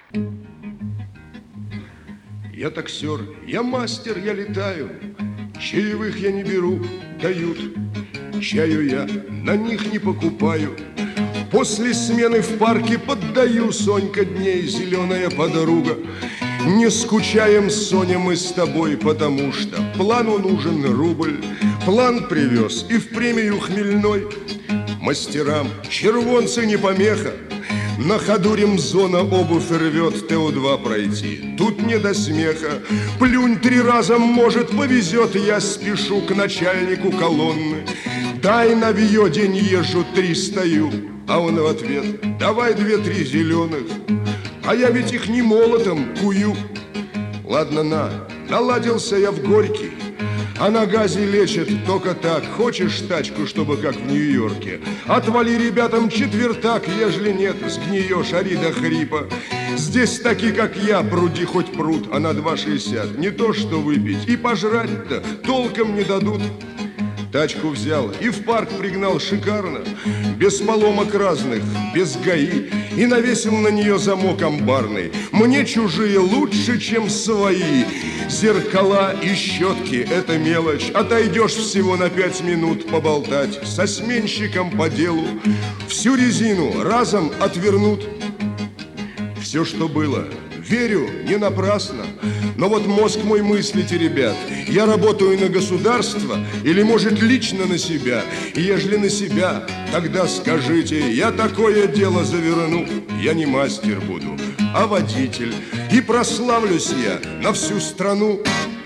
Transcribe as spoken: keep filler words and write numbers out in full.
Я таксер, я мастер, я летаю, чаевых я не беру, дают. Чаю я на них не покупаю. После смены в парке поддаю, Сонька дней, зеленая подруга. Не скучаем, Соня, мы с тобой, потому что плану нужен рубль. План привез и в премию хмельной. Мастерам червонцы не помеха. На ходу ремзона обувь рвет, Т О два пройти, тут не до смеха. Плюнь три раза, может, повезет, я спешу к начальнику колонны. Дай навье, день езжу, три стою. А он в ответ: давай две-три зеленых. А я ведь их не молотом кую. Ладно, на, наладился я в Горький. А на газе лечат только так. Хочешь тачку, чтобы как в Нью-Йорке? Отвали ребятам четвертак, ежели нет, сгниешь, ори до хрипа. Здесь таки, как я, пруди хоть пруд, а на два шестьдесят не то что выпить, и пожрать-то толком не дадут. Тачку взял и в парк пригнал шикарно, без поломок разных, без ГАИ, и навесил на нее замок амбарный. Мне чужие лучше, чем свои. Зеркала и щетки – это мелочь. Отойдешь всего на пять минут поболтать со сменщиком по делу. Всю резину разом отвернут. Все, что было, верю, не напрасно. Но вот мозг мой мыслите, ребят. Я работаю на государство или, может, лично на себя? И ежели на себя, тогда скажите, я такое дело заверну. Я не мастер буду, а водитель. И прославлюсь я на всю страну.